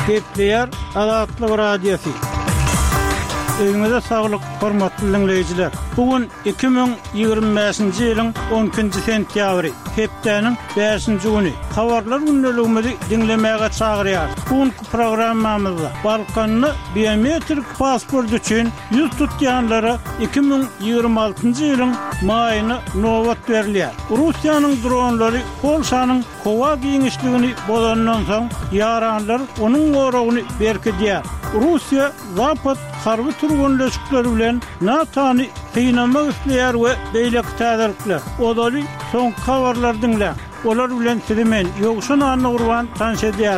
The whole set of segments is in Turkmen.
Gepleyer Azatlyk Radiosu. Öňüňizde saglyk, hormatly dinleýijiler. Bugün 2025-nji ýylyň 10-njy sentýabry, hepdeniň 5-nji güni. Habarlar günneligimizi dinlemäge çagyrýar. Bugünkü programmamyzda Balkanyny biometrik pasport üçin ýüz tutýanlara 2026-njy ýylyň maýyny nowat berilýär. Russiýanyň dronlary Polşanyň Kowa giňişligini bolandan soň ýaranlar onuň goragyny berkidýär. Russiýa Zapad harby turgunlaşyklar bilen NATO'ny kıynamak isleýär we beýleki täzirlikler. Odaly soňky habarlar dinle. Olar bilen sizimen ýogşan anly urban tanış edýär.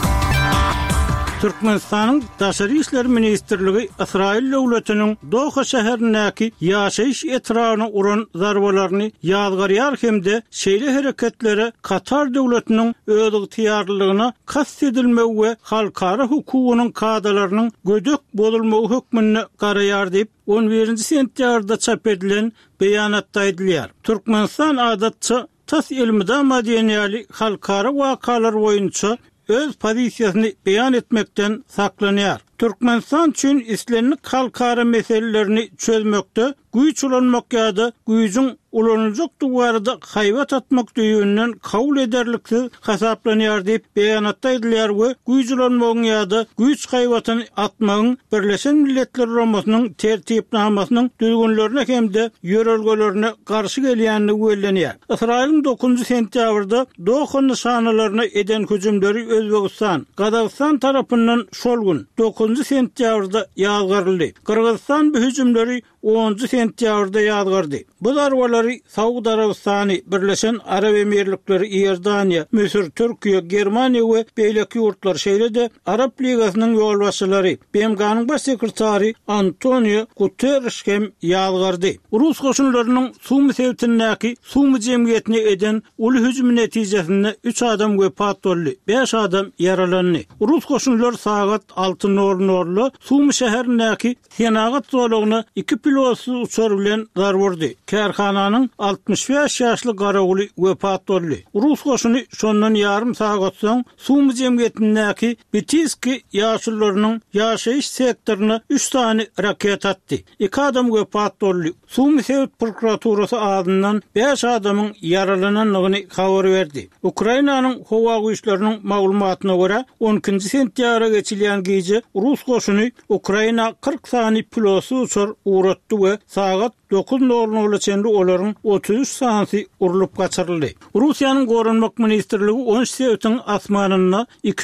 Türkmenistanyň Daşary işler ministrligi İsrail döwletiniň Doha şäherindäki ýaşaýyş etrawyna uran zarbalaryny ýazgarýar hemde şeýle hereketlere Katar döwletiniň özüň tiýarlygyna kast edilmegi we halkara hukugynyň kadalarynyň gödök bolulmagy hökmüne garaýar diýip 11-nji sentýarda çap edilen beýanatda edilýär. Türkmenistan adatça tas ilmida madeniýaly halkara wakalar boýunça öz pozisiýasyny beýan etmekden saklanýar. Türkmenistan üçin islenlik halkara meselelerini çözmekde güýç ulanmak ýa-da güýjüň ulanylacak duwarda haýbat atmak diýenden kabul ederliksiz hasaplanýar diýip beýanatda edilýär we güýç ulanmagyň ýa-da güýç haýbatyny atmagyň Birleşen Milletler Romasynyň tertipnamasynyň düzgünlerine hemde ýörelgelerine garşy gelýänligi bellenýär. Israýlyň 9-njy sentýabrda Doha nişanalaryna eden hüjümleri Özbegistan, Gazagystan tarapyndan şol gün 9-njy sentýabrda ýazgaryldy. Kyrgyzstan bu hüjümleri 10-njy sentýabrda ýazgardy. Bu darwalary Saudi Arabistany, Birleşen Arab Emirlikleri, Iordaniýa, Misir, Türkiýe, Germaniýa we beýleki ýurtlar şeýlede Arab Ligasynyň ýolbaşçylary, BMG'nyň baş sekretary Antonio Guterres hem ýazgardy. Rus goşunlarynyň Sumy sewtindäki Sumy jemgyýetine eden uly hüjüm netijesinde 3 adam wepat boldy, 5 adam yaralandy. Rus goşunlary sagat 6:00 Sumy şäherindäki Senagat zolagyna 2 pilotsuz uçar bilen darwurdy. Kärhananyň 65 ýaşly garaguly wepat boldy. Rus goşuny şondan ýarym sagat soň Sumy jemgyýetindäki Bitiski ýaşullarynyň ýaşaýyş sektoruny 3 tane raket atdy. 2 adam wepat boldy. Sumy Sewt prokuraturasy adyndan 5 adamyň yaralananlygyny habar berdi. Ukrainanyň howa güýçleriniň maglumatyna görä 12-nji sentýabra geçilýän gece Rus goşuny Ukraina 40 sany pilotsuz uçar uğratdy we sagat 9:00 çende olaryň 33 sansy urulup gaçyryldy. Russiýanyň Gorunmak ministrligi 10 Sewtiň asmanyna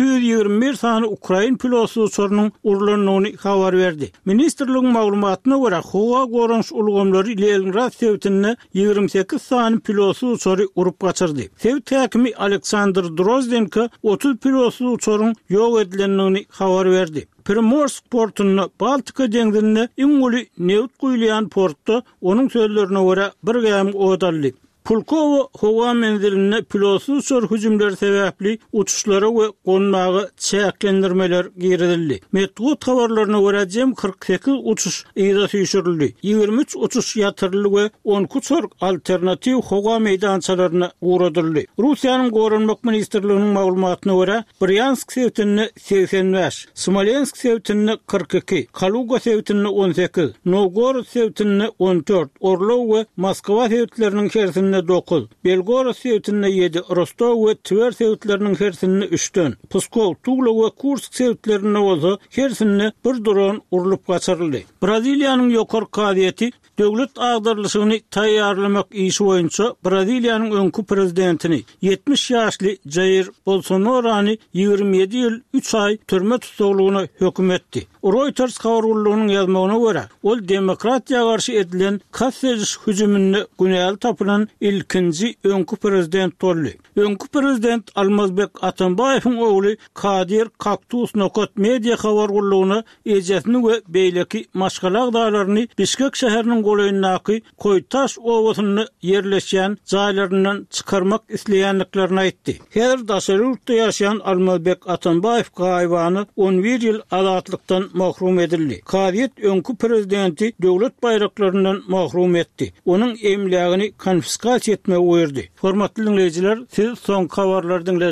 221 sany Ukrain pilotsuz uçarynyň urulanyny habar berdi. Ministrligiň maglumatyna görä howa gorunç ulgamlary Leningrad Sewtine 28 sany pilotsuz uçary urup gaçyrdy. Sewt häkimi Aleksandr Drozdenko 30 pilotsuz uçaryň ýok edilenligini habar berdi. Primorsk portuny Baltika deňzine iňuli neft guýlayan portda onuň sözlerine görä bir gäm odally. Pulkovo howa menziline pilotsuz uçar hüjümleri sebäpli uçuşlara we gonmagy çäklendirmeler girildi. Medgut habarlaryna görä jem 48 uçuş ýa-da süýşürildi. 23 uçuş ýatyrly we 10 uçar alternativ howa meýdançalaryna uğradyldy. Russiýanyň Gorunmak ministrliginiň maglumatyna görä Bryansk sewtine 85, Smolensk sewtine 42, Kaluga sewtine 18, Novgorod sewtine 14, Orlov we Moskwa sewtleriniň hersinde 9, Belgorod sewtine 7, Rostov we Tver sewtleriniň hersinde 3-den, Pskov, Tula we Kursk sewtlerine bolsa hersinde bir dron urulup gaçyryldy. Braziliýanyň ýokary kadiýeti döwlet agdarlyşygyny taýýarlamak işi boýunça Braziliýanyň öňkü prezidentini 70 ýaşly Jair Bolsonaro'ny 27 ýyl 3 ay türme tutulgyna hökm etdi. Reuters habarlarynyň ýazmagyna görä, ol demokratiýa garşy edilen kassediş hüjümine günäl tapylan ilkinji öňkü prezident boldy. Öňkü prezident Almazbek Atambayewiň ogly Kadir Kaktus Nokat media habarlaryny ejesini we beýleki maşgalak dağlaryny Bişkek şäheriniň goýundaky Koytaş owasyny ýerleşýän jaýlaryndan çykarmak isleýänliklerini aýtdy. Her daşary ýurtda ýaşaýan Almazbek Atambayew gaýbany 11 ýyl azatlykdan mahrum edildi. Kadiýet öňkü prezidenti döwlet bayraklaryndan mahrum etdi. Onuň emlägini konfiskasiýa etmegi buyurdy. Hormatly dinleýijiler, siz soňky habarlardan